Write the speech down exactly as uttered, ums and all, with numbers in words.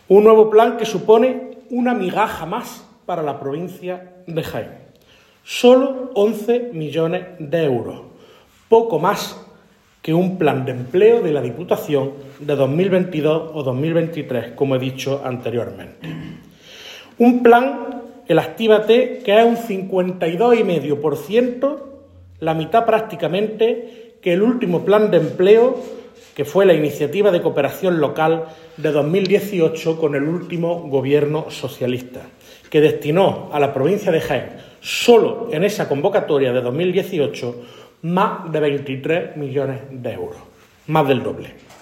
Un nuevo plan que supone una migaja más para la provincia de Jaén. Solo once millones de euros, poco más que un plan de empleo de la Diputación de dos mil veintidós o dos mil veintitrés, como he dicho anteriormente. Un plan, el Actívate, que es un cincuenta y dos coma cinco por ciento, la mitad prácticamente, que el último plan de empleo, que fue la iniciativa de cooperación local de dos mil dieciocho con el último gobierno socialista, que destinó a la provincia de Jaén, solo en esa convocatoria de dos mil dieciocho, más de veintitrés millones de euros, más del doble.